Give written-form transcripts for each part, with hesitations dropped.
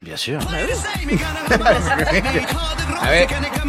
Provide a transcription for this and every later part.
bien sûr. Ouais.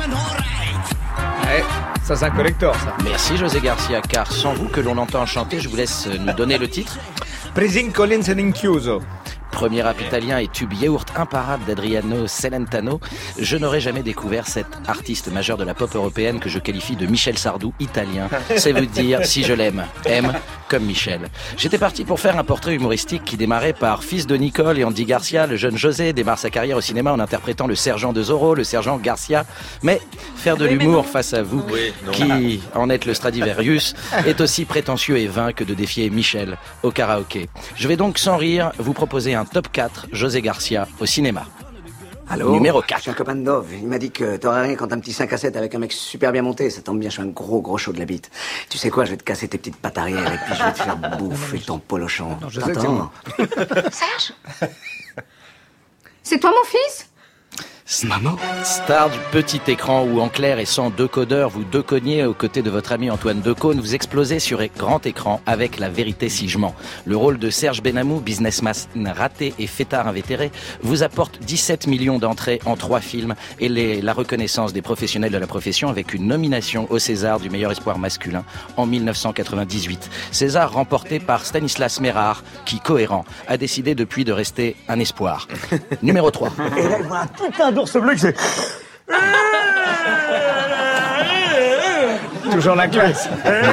Ça c'est un collector, ça. Merci José Garcia, car sans vous que l'on entend chanter, je vous laisse nous donner le titre. Prison Collins and Inchiuso. Premier rap italien et tube yaourt imparable d'Adriano Celentano, je n'aurais jamais découvert cet artiste majeur de la pop européenne que je qualifie de Michel Sardou italien. C'est vous dire si je l'aime. Aime comme Michel. J'étais parti pour faire un portrait humoristique qui démarrait par fils de Nicole et Andy Garcia. Le jeune José démarre sa carrière au cinéma en interprétant le sergent de Zorro, le sergent Garcia. Mais faire de l'humour face à vous, qui en êtes le Stradivarius, est aussi prétentieux et vain que de défier Michel au karaoké. Je vais donc sans rire vous proposer un top 4 José Garcia au cinéma. Allô, numéro 4. Je suis un copain de Dove. Il m'a dit que t'aurais rien quand un petit 5 à 7 avec un mec super bien monté. Ça tombe bien, je suis un gros chaud de la bite. Tu sais quoi, je vais te casser tes petites pattes arrière et puis je vais te faire bouffer ton polochon. T'entends ? Serge ? C'est toi mon fils ? Maman ? Star du petit écran où en clair et sans décodeur, vous déconniez aux côtés de votre ami Antoine Decaune, vous explosez sur grand écran avec La vérité si je mens. Le rôle de Serge Benamou, businessman raté et fêtard invétéré, vous apporte 17 millions d'entrées en 3 films et la reconnaissance des professionnels de la profession avec une nomination au César du meilleur espoir masculin en 1998. César remporté par Stanislas Mérard qui, cohérent, a décidé depuis de rester un espoir. Numéro 3. Et là, il voit un putain d'ours bleu que c'est... Toujours la classe.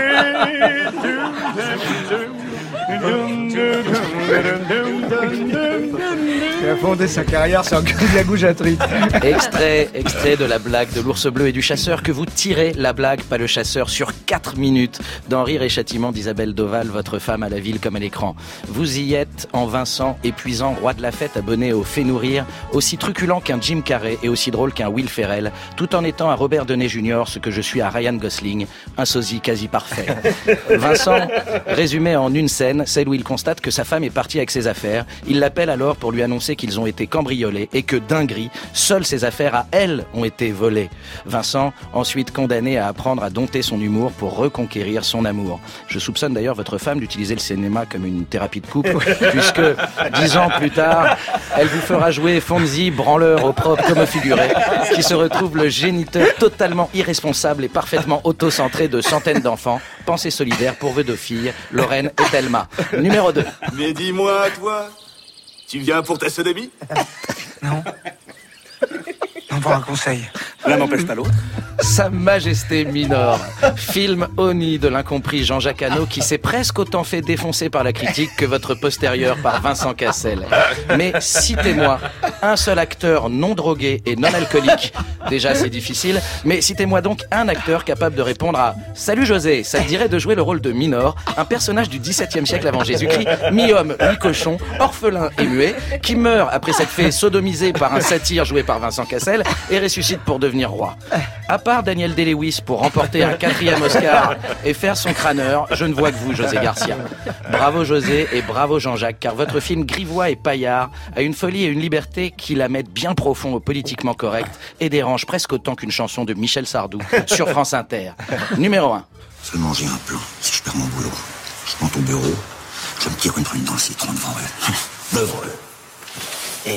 Il a fondé sa carrière sur un cul de la goujaterie. Extrait de la blague de l'ours bleu et du chasseur que vous tirez la blague, pas le chasseur, sur 4 minutes dans Rire et Châtiment d'Isabelle Doval, votre femme à la ville comme à l'écran. Vous y êtes en Vincent, épuisant, roi de la fête, abonné au Fait Nourrir, aussi truculent qu'un Jim Carrey et aussi drôle qu'un Will Ferrell, tout en étant à Robert Downey Jr. ce que je suis à Ryan Gosling, un sosie quasi parfait. Vincent, résumé en une scène, celle où il constate que sa femme est partie avec ses affaires. Il l'appelle alors pour lui annoncer qu'ils ont été cambriolés et que dinguerie, seules ses affaires à elle ont été volées. Vincent, ensuite condamné à apprendre à dompter son humour pour reconquérir son amour. Je soupçonne d'ailleurs votre femme d'utiliser le cinéma comme une thérapie de couple, puisque 10 ans plus tard, elle vous fera jouer Fonzie, branleur au propre comme au figuré, qui se retrouve le géniteur totalement irresponsable et parfaitement autocentré de centaines d'enfants. Pensée solidaire pour vos 2 filles, Lorraine et Thelma. Numéro 2. Mais dis-moi, toi, tu viens pour ta sodomie ? Non. Non, pour un conseil. L'un n'empêche pas l'autre. Sa Majesté Minor, film honni de l'incompris Jean-Jacques Hano qui s'est presque autant fait défoncer par la critique que votre postérieur par Vincent Cassel. Mais citez-moi un seul acteur non drogué et non alcoolique. Déjà c'est difficile, mais citez-moi donc un acteur capable de répondre à « Salut José, ça te dirait de jouer le rôle de Minor, un personnage du XVIIe siècle avant Jésus-Christ, mi-homme, mi-cochon, orphelin et muet, qui meurt après s'être fait sodomiser par un satyre joué par Vincent Cassel et ressuscite pour devenir roi. » À part Daniel Day-Lewis pour remporter un 4e Oscar et faire son crâneur, je ne vois que vous, José Garcia. Bravo José et bravo Jean-Jacques, car votre film grivois et paillard a une folie et une liberté qui la mettent bien profond au politiquement correct et dérange presque autant qu'une chanson de Michel Sardou sur France Inter. Numéro 1. Seulement j'ai un plan. Si je perds mon boulot, je monte au bureau, je me tire une prune dans le citron devant elle. Devant elle.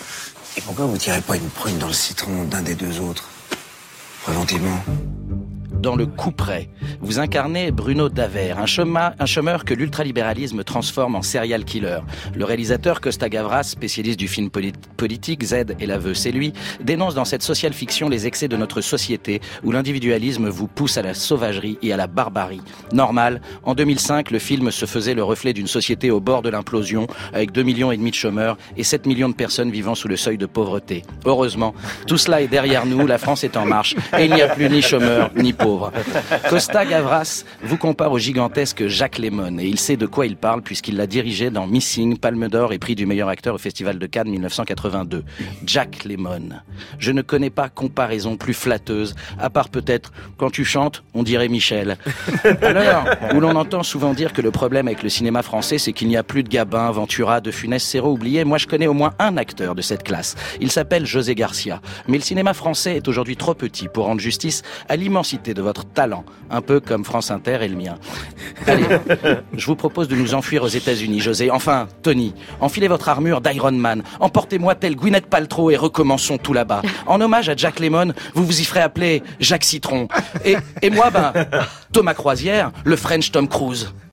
Et pourquoi vous tirez pas une prune dans le citron d'un des 2 autres ? Préventivement. Dans Le Couperet, vous incarnez Bruno Daver, un chômeur que l'ultralibéralisme transforme en serial killer. Le réalisateur Costa Gavras, spécialiste du film politique, Z et l'aveu, c'est lui, dénonce dans cette social fiction les excès de notre société où l'individualisme vous pousse à la sauvagerie et à la barbarie. Normal, en 2005, le film se faisait le reflet d'une société au bord de l'implosion avec 2,5 millions de chômeurs et 7 millions de personnes vivant sous le seuil de pauvreté. Heureusement, tout cela est derrière nous, la France est en marche et il n'y a plus ni chômeurs ni pauvres. Costa Gavras vous compare au gigantesque Jack Lemmon et il sait de quoi il parle puisqu'il l'a dirigé dans Missing, Palme d'Or et prix du meilleur acteur au Festival de Cannes 1982. Jack Lemmon. Je ne connais pas comparaison plus flatteuse, à part peut-être quand tu chantes, on dirait Michel. À l'heure où l'on entend souvent dire que le problème avec le cinéma français, c'est qu'il n'y a plus de Gabin, Ventura, de Funès, Serrault oubliés, moi je connais au moins un acteur de cette classe. Il s'appelle José Garcia. Mais le cinéma français est aujourd'hui trop petit pour rendre justice à l'immensité de votre talent, un peu comme France Inter et le mien. Allez, je vous propose de nous enfuir aux États-Unis, José. Enfin, Tony, enfilez votre armure d'Iron Man, emportez-moi tel Gwyneth Paltrow et recommençons tout là-bas. En hommage à Jack Lemmon, vous vous y ferez appeler Jacques Citron. Et moi, Thomas Croisière, le French Tom Cruise.